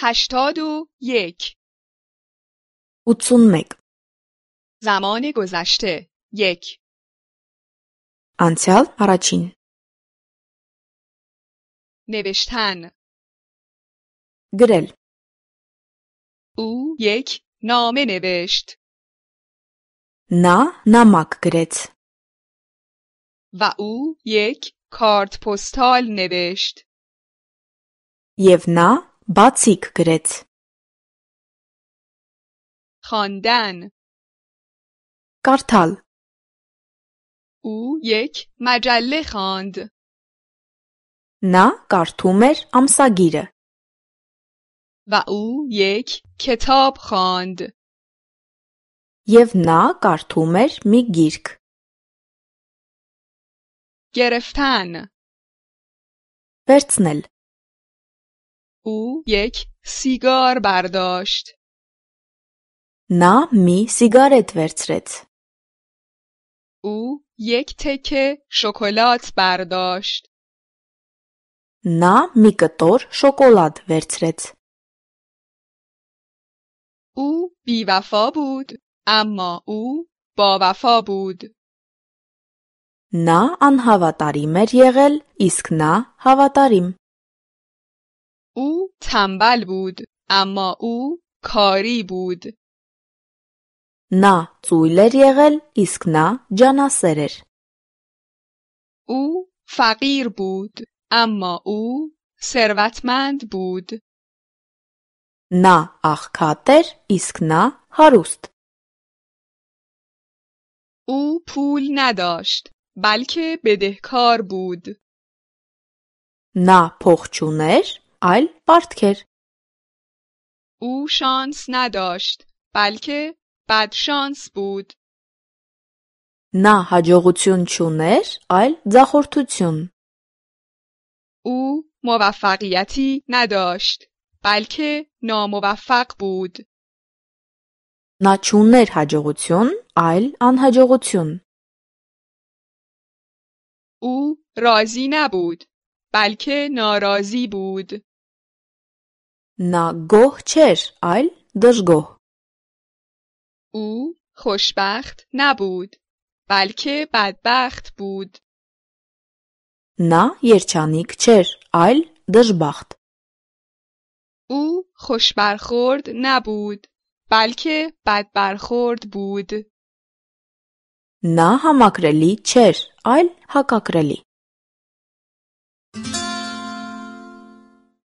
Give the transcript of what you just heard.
81 81 زمان گذشته 1 Անցյալ առաջին نوشتن գրել او 1 نامه نوشت Նա նամակ գրեց و او 1 کارت پستال نوشت եւ նա բացիկ գրեց خواندن կարդալ او 1 مجله خواند Նա կարդում էր ամսագիրը و او 1 کتاب خواند եւ նա կարդում էր մի գիրք گرفتن վերցնել او 1 سیگار برداشت Նա մի սիգարետ վերցրեց او 1 تکه شکلات برداشت Նա մի կտոր շոկոլադ վերցրեց او بی‌وفا بود اما او باوفا بود Նա անհավատարիմ էր եղել իսկ նա հավատարիմ او تنبل بود اما او کاری بود Նա ծույլ էր եղել իսկ նա ջանասեր էր او فقیر بود اما او ثروتمند بود Նա աղքատ էր իսկ նա հարուստ او پول نداشت بلکه بدهکار بود Նա փող չուներ այլ պարտքեր او شانس نداشت بلکه بدشانس بود Նա հաջողություն չուներ այլ ձախորդություն او موفقیتی نداشت بلکه ناموفق بود Նա չուներ հաջողություն այլ անհաջողություն او راضی نبود بلکه ناراضی بود Նա գոհ չէր այլ դժգոհ او خوشبخت نبود بلکه بدبخت بود Նա երջանիկ չէր այլ դժբախտ او خوشبرخورد نبود بلکه بدبرخورد بود Նա համակրելի չէր այլ հակակրելի